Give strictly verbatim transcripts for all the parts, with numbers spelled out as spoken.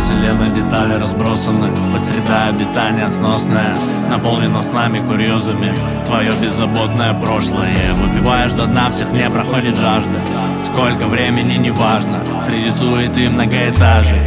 вселенной детали разбросаны, хоть среда обитания сносная наполнена с нами курьезами. Твое беззаботное прошлое выпиваешь до дна, всех не проходит жажда. Сколько времени, неважно, среди суеты многоэтажек.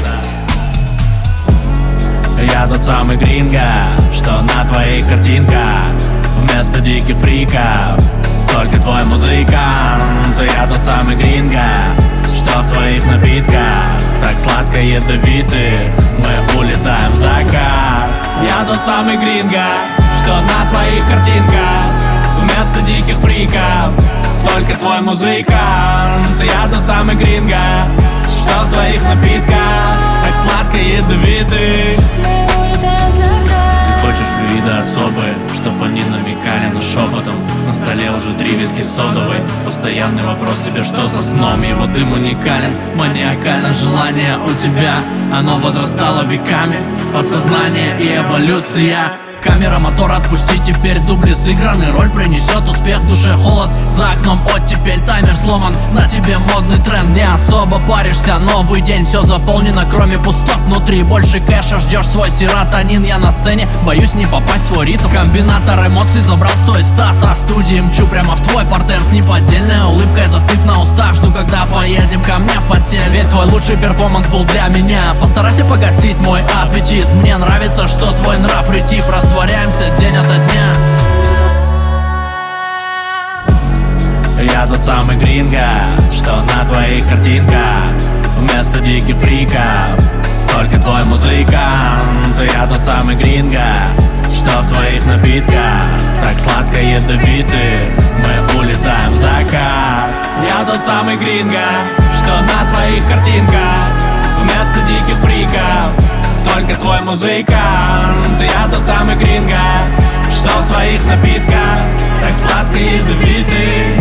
Я тот самый гринго, что на твоих картинках вместо диких фриков только твой музыкант. Я тот самый гринго, что в твоих напитках так сладко ядовитых мы улетаем в закат. Я тот самый гринго, что на твоих картинках вместо диких фриков только твой музыкант. Я тот самый гринго, что в твоих напитках так сладко ядовитых. Ты хочешь флюида особые, чтоб они намекали, но шепотом. На столе уже три виски содовой. Постоянный вопрос себе, что за сном. Его дым уникален, маниакально желание у тебя. Оно возрастало веками, подсознание и эволюция. Камера, мотор, отпусти, теперь дубли сыграны. Роль принесет успех, в душе холод, за окном оттепель, таймер сломан. На тебе модный тренд, не особо паришься. Новый день, все заполнено, кроме пустот внутри. Больше кэша, ждешь свой серотонин. Я на сцене, боюсь не попасть в свой ритм. Комбинатор эмоций забрал сто из ста. Со студии мчу прямо в твой портер с неподдельной улыбкой, застыв на устах. Жду, когда поедем ко мне в постель, ведь твой лучший перформанс был для меня. Постарайся погасить мой аппетит. Мне нравится, что твой нрав ретив. Растворяемся день ото дня. Я тот самый гринго, что на твоих картинках вместо диких фриков только твой музыкант. Я тот самый гринго, что в твоих напитках так сладко ядовитых мы улетаем в закат. Я тот самый гринго, что на твоих картинках вместо диких фриков только твой музыкант. Я тот самый гринго, что в твоих напитках так сладко ядовитый.